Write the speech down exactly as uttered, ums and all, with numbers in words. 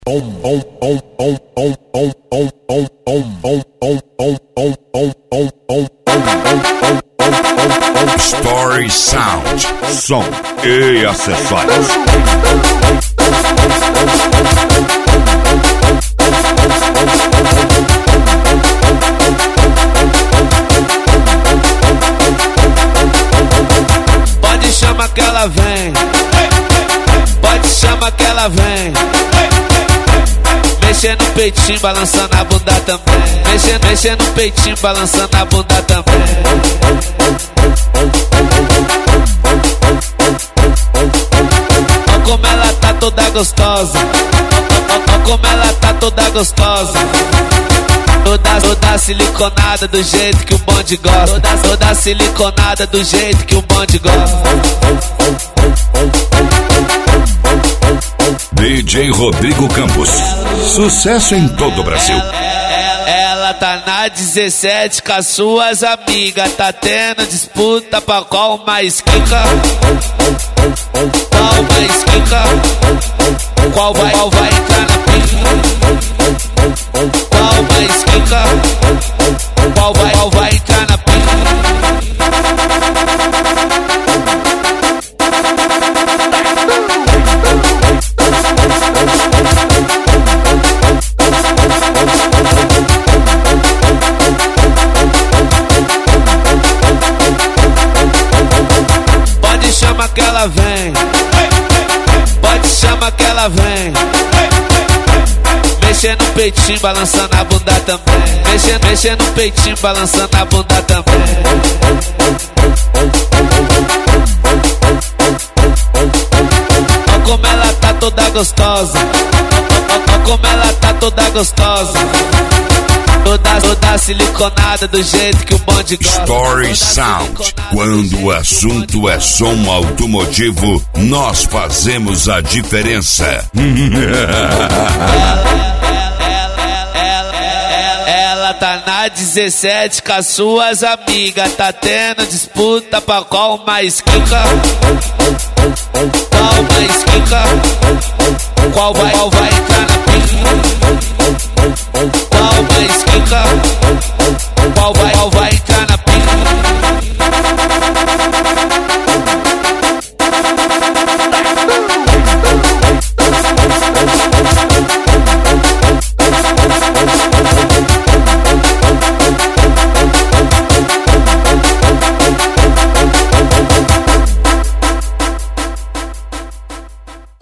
Story Sound, som e acessórios. Pode chamar que ela vem, pode chamar que ela vem. Mexendo no peitinho, balançando a bunda também. Mexendo, mexendo no peitinho, balançando a bunda também. Olha como ela tá toda gostosa. Olha como ela tá toda gostosa. Toda, toda siliconada do jeito que o bonde gosta. Toda, toda siliconada do jeito que o bonde gosta. D J Rodrigo Campos, sucesso em todo o Brasil. Ela, ela tá na dezessete com as suas amigas. Tá tendo disputa pra qual mais quica. Qual mais quica. Qual vai, qual vai entrar na pica. Qual mais quica. Qual vai, qual vai entrar na pica. Pode chamar que ela vem, pode chamar que ela vem. Mexendo no peitinho, balançando a bunda também. Mexendo, mexendo no peitinho, balançando a bunda também. Olha como ela tá toda gostosa. Olha como ela tá toda gostosa. Toda, toda siliconada do jeito que o bonde gosta. Story Sound, quando o assunto é som automotivo, nós fazemos a diferença. Ela tá na dezessete com as suas amigas. Tá tendo disputa pra qual mais quica. Qual mais quica. Qual vai, qual vai